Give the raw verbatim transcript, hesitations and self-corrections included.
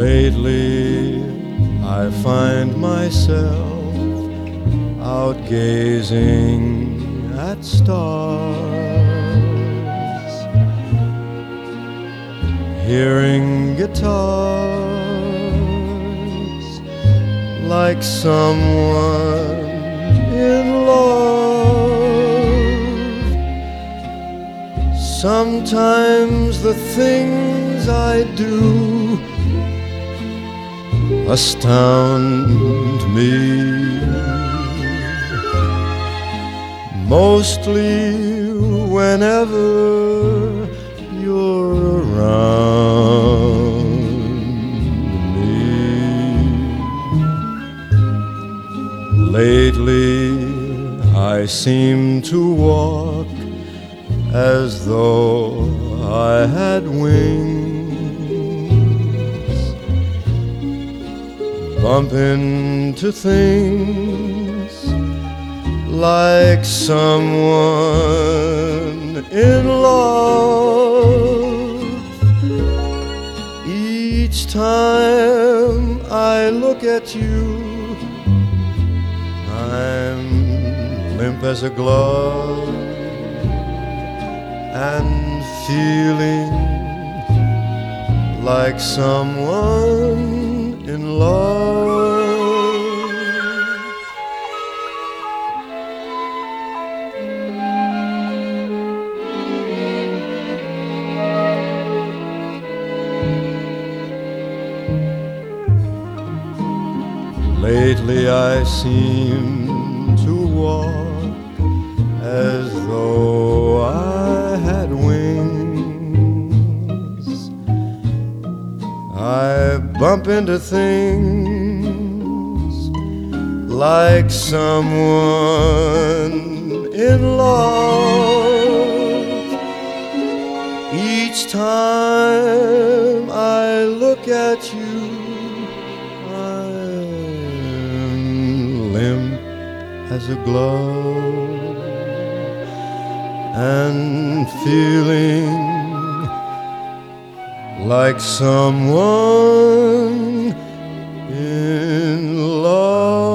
Lately I find myself out gazing at stars, hearing guitars, like someone in love. Sometimes the things I do astound me, mostly whenever you're around me. Lately I seem to walk as though I had wings, bump into things like someone in love. Each time I look at you, I'm limp as a glove and feeling like someone in love. Lately I seem to walk as though I had wings. I bump into things like someone in love. Each time I look at you, I'm limp as a glove and feeling like someone in love.